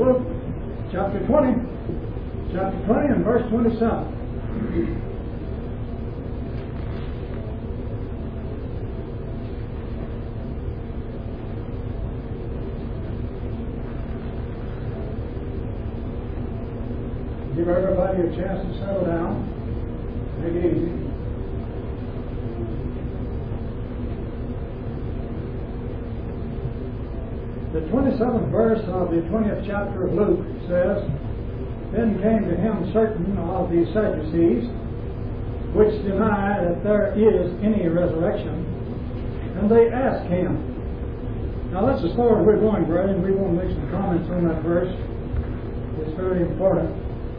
Luke, chapter 20 and verse 27. Give everybody a chance to settle down. Take it easy. The 27th verse of the 20th chapter of Luke says, Then came to him certain of the Sadducees, which deny that there is any resurrection, and they asked him. Now that's as far as we're going, brethren. We want to make some comments on that verse. It's very important.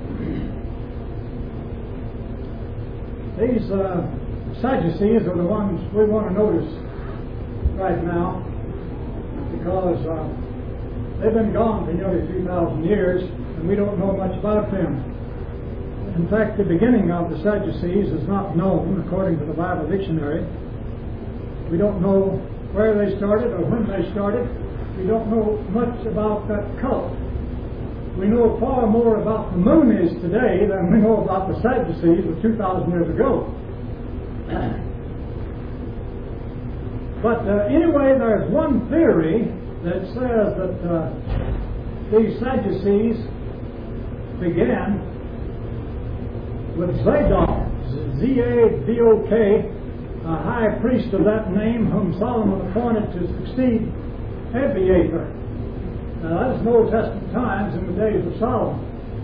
These Sadducees are the ones we want to notice right now, because they've been gone for nearly 2,000 years, and we don't know much about them. In fact, the beginning of the Sadducees is not known according to the Bible dictionary. We don't know where they started or when they started. We don't know much about that cult. We know far more about the Moonies today than we know about the Sadducees of 2,000 years ago. But anyway, there's one theory that says that these Sadducees began with Zadok, Z-A-D-O-K, a high priest of that name whom Solomon appointed to succeed Abiathar. Now, that is in Old Testament times, in the days of Solomon.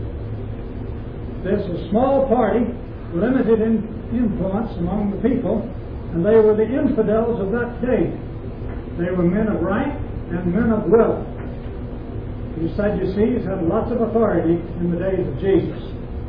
This was a small party, limited in influence among the people, and they were the infidels of that day. They were men of rank and men of wealth. These Sadducees had lots of authority in the days of Jesus.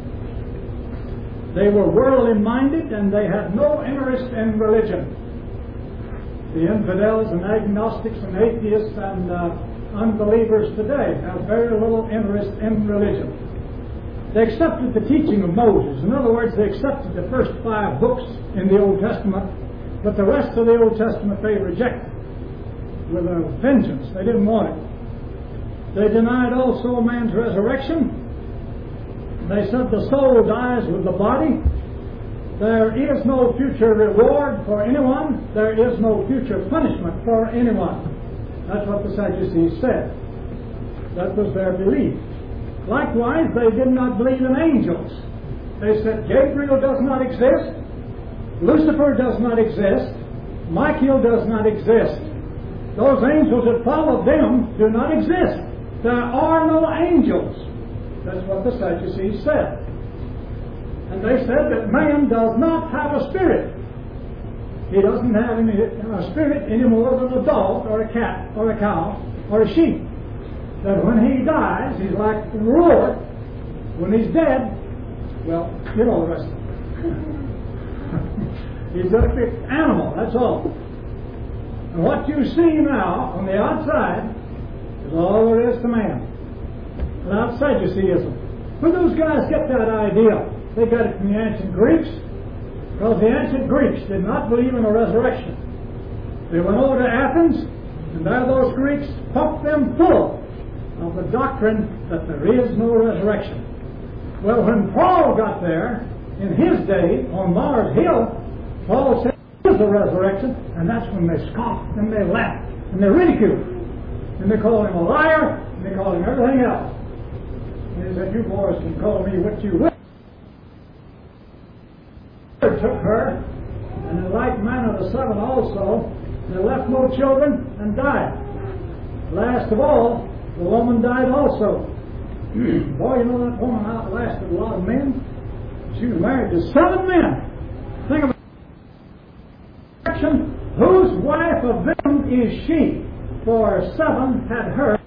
They were worldly minded, and they had no interest in religion. The infidels and agnostics and atheists and unbelievers today have very little interest in religion. They accepted the teaching of Moses. In other words, they accepted the first 5 books in the Old Testament, but the rest of the Old Testament they rejected with a vengeance. They didn't want it. They denied also man's resurrection. They said the soul dies with the body. There is no future reward for anyone. There is no future punishment for anyone. That's what the Sadducees said. That was their belief. Likewise, they did not believe in angels. They said Gabriel does not exist, Lucifer does not exist, Michael does not exist. Those angels that follow them do not exist. There are no angels. That's what the Sadducees said. And they said that man does not have a spirit. He doesn't have a spirit any more than a dog or a cat or a cow or a sheep. That when he dies, he's like the Lord. When he's dead, well, you know the rest of it. He's just an animal, that's all. And what you see now on the outside is all there is to man. And outside you see ism. Where those guys get that idea? They got it from the ancient Greeks. Because the ancient Greeks did not believe in a resurrection. They went over to Athens, and there those Greeks pumped them full of the doctrine that there is no resurrection. Well, when Paul got there, in his day, on Mars Hill, Paul said there is a resurrection, and that's when they scoffed, and they laughed, and they ridiculed. And they called him a liar, and they called him everything else. And he said, you boys can call me what you will. Took her, and in like manner the 7 also, they left no children and died. Last of all, the woman died also. Boy, you know that woman outlasted a lot of men. She was married to 7 men. Think about it. Whose wife of them is she? For 7 had her